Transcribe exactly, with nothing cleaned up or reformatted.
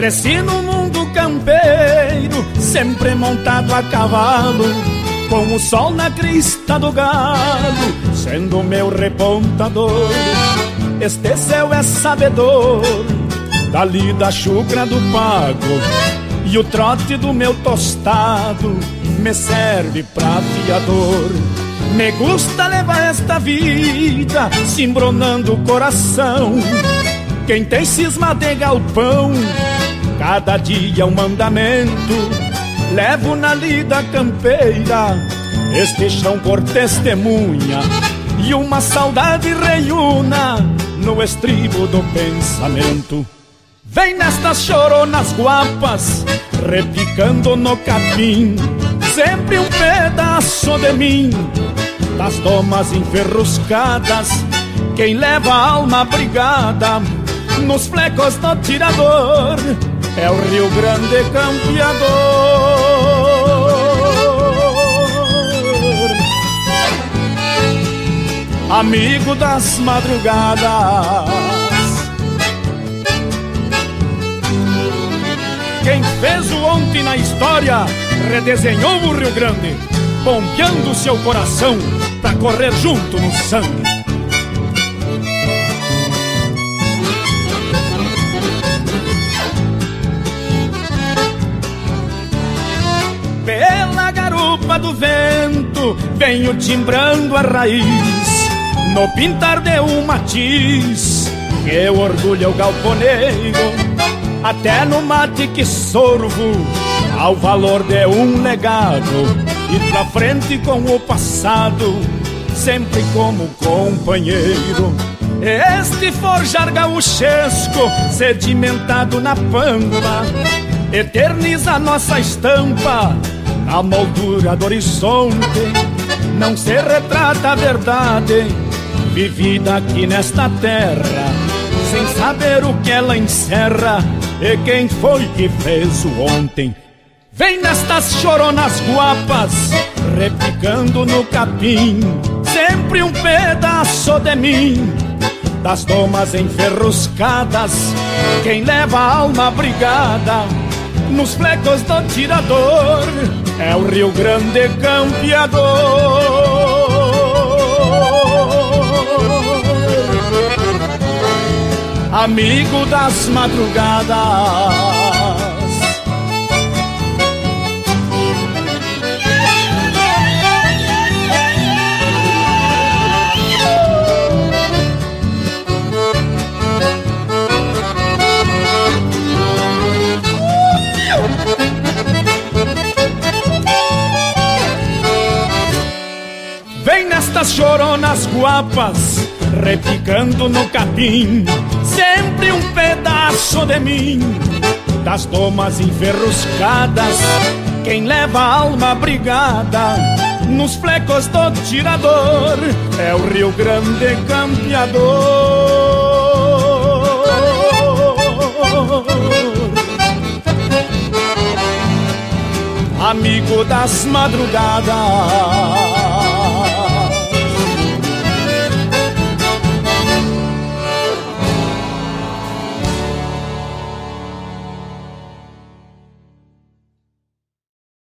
Cresci no mundo campeiro, sempre montado a cavalo, com o sol na crista do galo, sendo meu repontador. Este céu é sabedor da lida chucra do pago, e o trote do meu tostado me serve pra fiador. Me gusta levar esta vida cimbronando o coração. Quem tem cisma de galpão, cada dia um mandamento. Levo na lida campeira este chão por testemunha, e uma saudade reúna no estribo do pensamento. Vem nestas choronas guapas, repicando no capim, sempre um pedaço de mim, das domas enferruscadas. Quem leva a alma brigada nos flecos do tirador é o Rio Grande campeador. Amigo das madrugadas, quem fez o ontem na história redesenhou o Rio Grande, bombeando seu coração pra correr junto no sangue. Pela garupa do vento venho timbrando a raiz, no pintar de um matiz que orgulha o galponeiro. Até no mate que sorvo ao valor de um legado, e pra frente com o passado, sempre como companheiro. Este forjar gauchesco sedimentado na pampa eterniza nossa estampa na moldura do horizonte. Não se retrata a verdade vivida aqui nesta terra, sem saber o que ela encerra e quem foi que fez o ontem. Vem nestas choronas guapas, repicando no capim, sempre um pedaço de mim, das domas enferruscadas. Quem leva a alma brigada nos flecos do tirador é o Rio Grande campeador. Amigo das madrugadas, vem nestas choronas guapas, repicando no capim, sempre um pedaço de mim, das domas enferruscadas. Quem leva a alma brigada nos flecos do tirador é o Rio Grande campeador. Amigo das madrugadas,